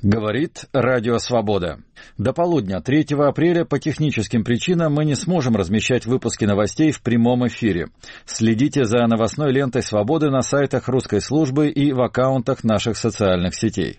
Говорит Радио Свобода. До полудня 3 апреля по техническим причинам мы не сможем размещать выпуски новостей в прямом эфире. Следите за новостной лентой Свободы на сайтах русской службы и в аккаунтах наших социальных сетей.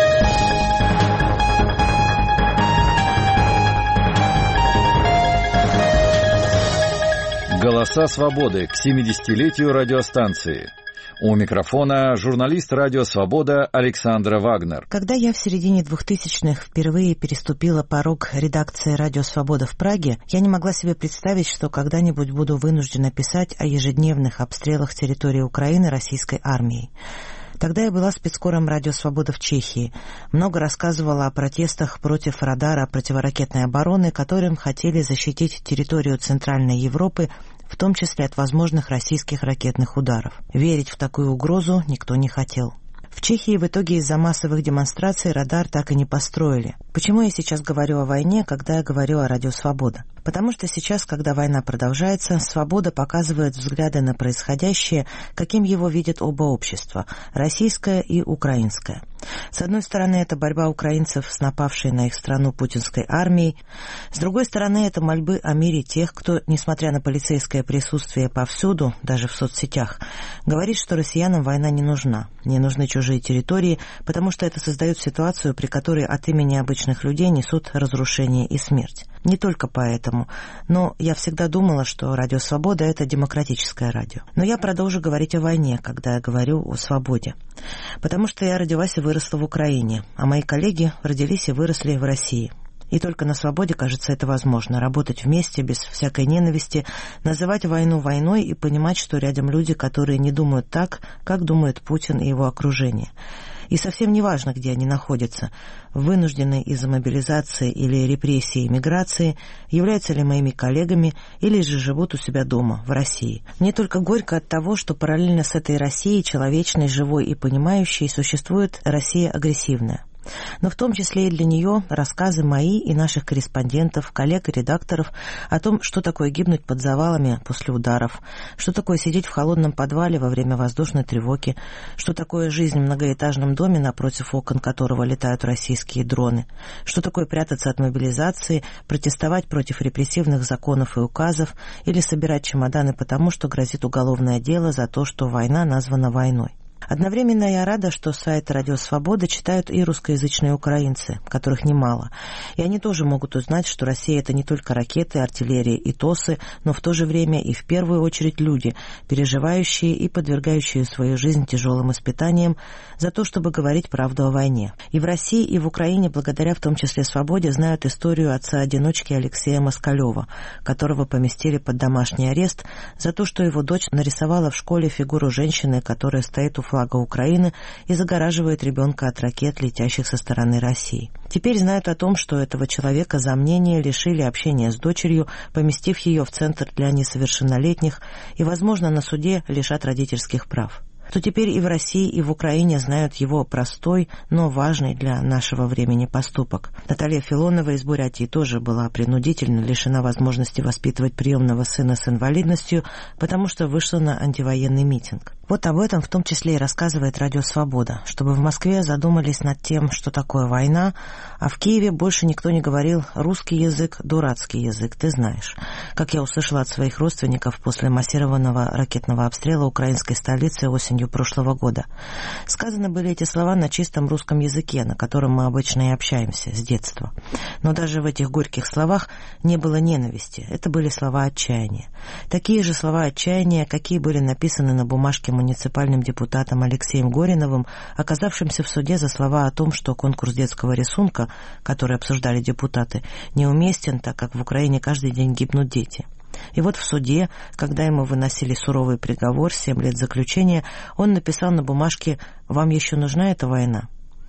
Голоса Свободы к 70-летию радиостанции. У микрофона журналист «Радио Свобода» Александра Вагнер. Когда я в середине 2000-х впервые переступила порог редакции «Радио Свобода» в Праге, я не могла себе представить, что когда-нибудь буду вынуждена писать о ежедневных обстрелах территории Украины российской армией. Тогда я была спецкором «Радио Свобода» в Чехии. Много рассказывала о протестах против радара противоракетной обороны, которым хотели защитить территорию Центральной Европы, в том числе от возможных российских ракетных ударов. Верить в такую угрозу никто не хотел. В Чехии в итоге из-за массовых демонстраций радар так и не построили. Почему я сейчас говорю о войне, когда я говорю о «Радио Свобода»? Потому что сейчас, когда война продолжается, «Свобода» показывает взгляды на происходящее, каким его видят оба общества – российское и украинское. С одной стороны, это борьба украинцев с напавшей на их страну путинской армией. С другой стороны, это мольбы о мире тех, кто, несмотря на полицейское присутствие повсюду, даже в соцсетях, говорит, что россиянам война не нужна, не нужны чужие территории, потому что это создает ситуацию, при которой от имени обычных людей несут разрушение и смерть. Не только поэтому, но я всегда думала, что «Радио Свобода» — это демократическое радио. Но я продолжу говорить о войне, когда я говорю о свободе. Потому что я родилась и выросла в Украине, а мои коллеги родились и выросли в России. И только на свободе, кажется, это возможно — работать вместе, без всякой ненависти, называть войну войной и понимать, что рядом люди, которые не думают так, как думает Путин и его окружение. И совсем не важно, где они находятся, вынужденные из-за мобилизации или репрессий и миграции, являются ли моими коллегами или же живут у себя дома, в России. Мне только горько от того, что параллельно с этой Россией, человечной, живой и понимающей, существует Россия агрессивная. Но в том числе и для нее рассказы мои и наших корреспондентов, коллег и редакторов о том, что такое гибнуть под завалами после ударов, что такое сидеть в холодном подвале во время воздушной тревоги, что такое жизнь в многоэтажном доме, напротив окон которого летают российские дроны, что такое прятаться от мобилизации, протестовать против репрессивных законов и указов или собирать чемоданы потому, что грозит уголовное дело за то, что война названа войной. Одновременно я рада, что сайт «Радио Свобода» читают и русскоязычные украинцы, которых немало. И они тоже могут узнать, что Россия — это не только ракеты, артиллерия и ТОСы, но в то же время и в первую очередь люди, переживающие и подвергающие свою жизнь тяжелым испытаниям за то, чтобы говорить правду о войне. И в России, и в Украине, благодаря в том числе «Свободе», знают историю отца-одиночки Алексея Москалева, которого поместили под домашний арест за то, что его дочь нарисовала в школе фигуру женщины, которая стоит у флага Украины и загораживает ребенка от ракет, летящих со стороны России. Теперь знают о том, что этого человека за мнение лишили общения с дочерью, поместив ее в центр для несовершеннолетних, и, возможно, на суде лишат родительских прав. То теперь и в России, и в Украине знают его простой, но важный для нашего времени поступок. Наталья Филонова из Бурятии тоже была принудительно лишена возможности воспитывать приемного сына с инвалидностью, потому что вышла на антивоенный митинг. Вот об этом в том числе и рассказывает «Радио Свобода», чтобы в Москве задумались над тем, что такое война, а в Киеве больше никто не говорил «русский язык, дурацкий язык, ты знаешь». Как я услышала от своих родственников после массированного ракетного обстрела украинской столицы осенью прошлого года. Сказаны были эти слова на чистом русском языке, на котором мы обычно и общаемся с детства. Но даже в этих горьких словах не было ненависти, это были слова отчаяния. Такие же слова отчаяния, какие были написаны на бумажке муниципальным депутатом Алексеем Гориновым, оказавшимся в суде за слова о том, что конкурс детского рисунка, который обсуждали депутаты, неуместен, так как в Украине каждый день гибнут дети. И вот в суде, когда ему выносили суровый приговор, 7 лет заключения, он написал на бумажке «Вам еще нужна эта война?».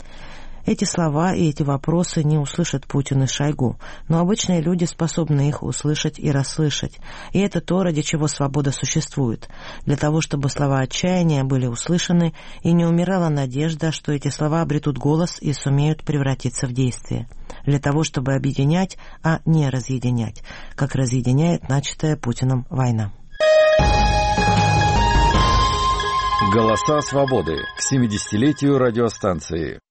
Эти слова и эти вопросы не услышат Путин и Шойгу, но обычные люди способны их услышать и расслышать. И это то, ради чего свобода существует. Для того, чтобы слова отчаяния были услышаны, и не умирала надежда, что эти слова обретут голос и сумеют превратиться в действие. Для того, чтобы объединять, а не разъединять, как разъединяет начатая Путиным война. Голоса свободы к 70-летию радиостанции.